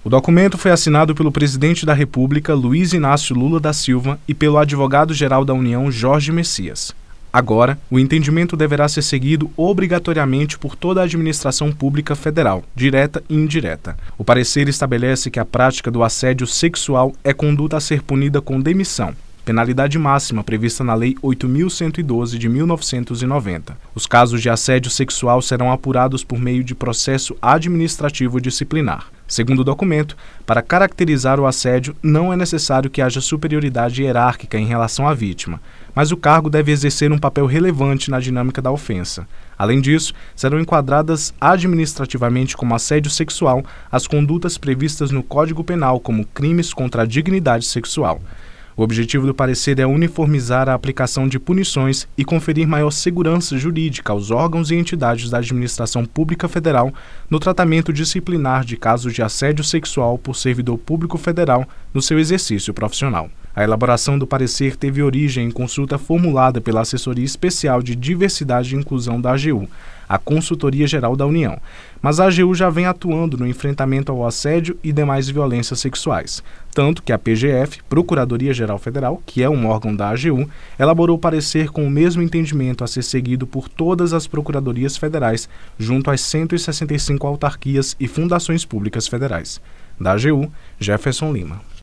O documento foi assinado pelo presidente da República, Luiz Inácio Lula da Silva, e pelo advogado-geral da União, Jorge Messias. Agora, o entendimento deverá ser seguido obrigatoriamente por toda a administração pública federal, direta e indireta. O parecer estabelece que a prática do assédio sexual é conduta a ser punida com demissão, penalidade máxima prevista na Lei 8.112 de 1990. Os casos de assédio sexual serão apurados por meio de processo administrativo disciplinar. Segundo o documento, para caracterizar o assédio, não é necessário que haja superioridade hierárquica em relação à vítima, mas o cargo deve exercer um papel relevante na dinâmica da ofensa. Além disso, serão enquadradas administrativamente como assédio sexual as condutas previstas no Código Penal como crimes contra a dignidade sexual. O objetivo do parecer é uniformizar a aplicação de punições e conferir maior segurança jurídica aos órgãos e entidades da administração pública federal no tratamento disciplinar de casos de assédio sexual por servidor público federal no seu exercício profissional. A elaboração do parecer teve origem em consulta formulada pela Assessoria Especial de Diversidade e Inclusão da AGU, a Consultoria Geral da União, mas a AGU já vem atuando no enfrentamento ao assédio e demais violências sexuais, tanto que a PGF, Procuradoria-Geral Federal, que é um órgão da AGU, elaborou parecer com o mesmo entendimento a ser seguido por todas as procuradorias federais, junto às 165 autarquias e fundações públicas federais. Da AGU, Jefferson Lima.